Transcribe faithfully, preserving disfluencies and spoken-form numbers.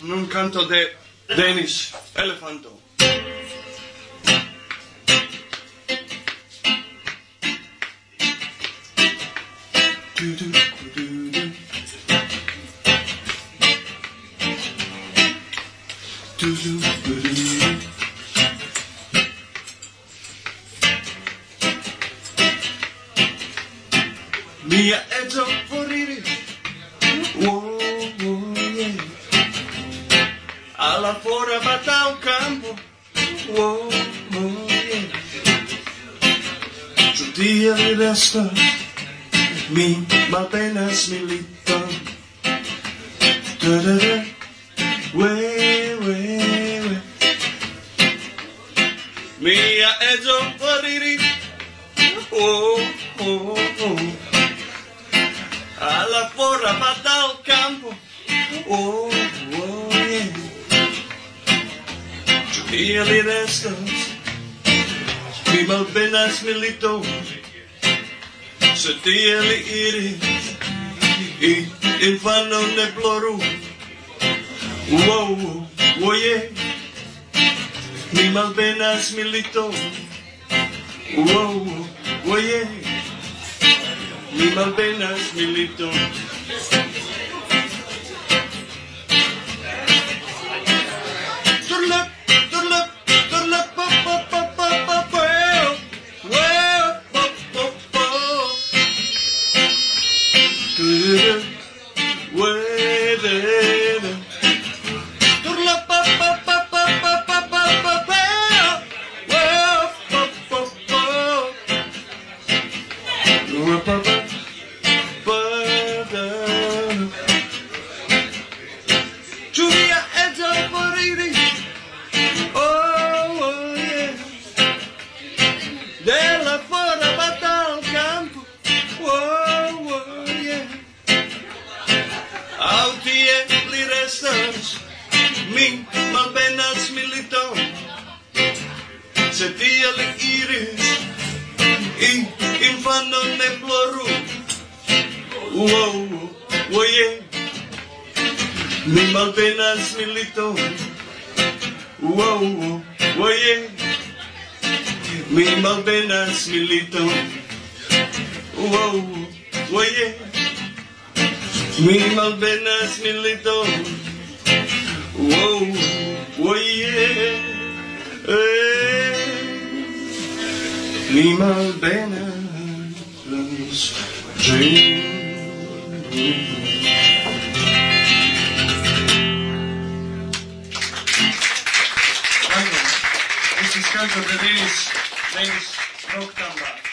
un canto de Denis Elefanto. Du, du, du, du. Du, du, du, du. Mia ezo foriri, oh, oh, yeah. Alla fora bata o campo, oh, oh, yeah. Giudia mi resta, mi malpenas milito. Da-da-da, we, we, we. Mia ezo foriri, oh, oh, oh. Alla forra bata al campo, oh, oh, yeah. Giudia li restas, mi malpenas milito. Se tie li iris, i infano ne ploru. Oh, oh, yeah. Mi malpenas milito. Oh, oh, yeah. Mi malpenas milito. Turlap, turlap, turlap, pa, pa, pa, pa, pa, pa, well, pa, pa, pa. Turlap, well, turlap, pa, pa, pa, pa, pa, pa, pa, pa, well, pa, pa, pa. Pa, pa. Giulia ezo foriri, oh, oh, yeah. Della fora bata al campo, oh, oh, yeah. Autie li restas, mi malpenas milito. Se tie li iris, in infano ne ploru. Oh, oh, yeah. Mi malpenas milito. Oh, oh, yeah. Mi malpenas milito. Oh, oh, yeah. Mi malpenas milito. Oh, oh, yeah. Mi malpenas milito. This is canto de Denis, Denis Roktamba.